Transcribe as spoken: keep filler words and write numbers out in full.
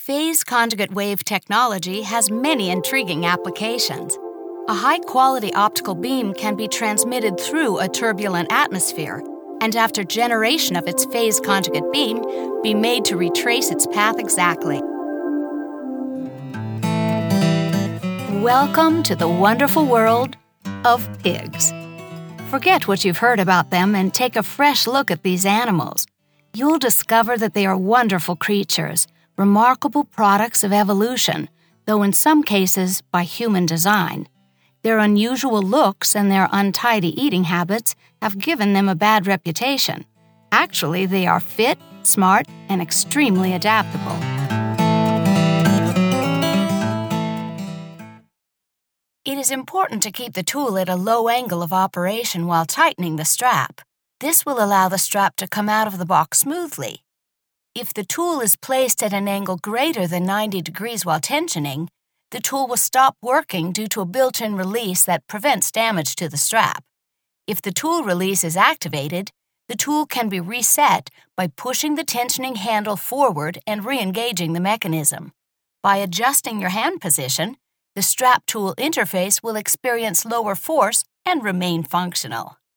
Phase conjugate wave technology has many intriguing applications. A high-quality optical beam can be transmitted through a turbulent atmosphere, and after generation of its phase conjugate beam, be made to retrace its path exactly. Welcome to the wonderful world of pigs. Forget what you've heard about them and take a fresh look at these animals. You'll discover that they are wonderful creatures, remarkable products of evolution, though in some cases by human design. Their unusual looks and their untidy eating habits have given them a bad reputation. Actually, they are fit, smart, and extremely adaptable. It is important to keep the tool at a low angle of operation while tightening the strap. This will allow the strap to come out of the box smoothly. If the tool is placed at an angle greater than ninety degrees while tensioning, the tool will stop working due to a built-in release that prevents damage to the strap. If the tool release is activated, the tool can be reset by pushing the tensioning handle forward and re-engaging the mechanism. By adjusting your hand position, the strap-tool interface will experience lower force and remain functional.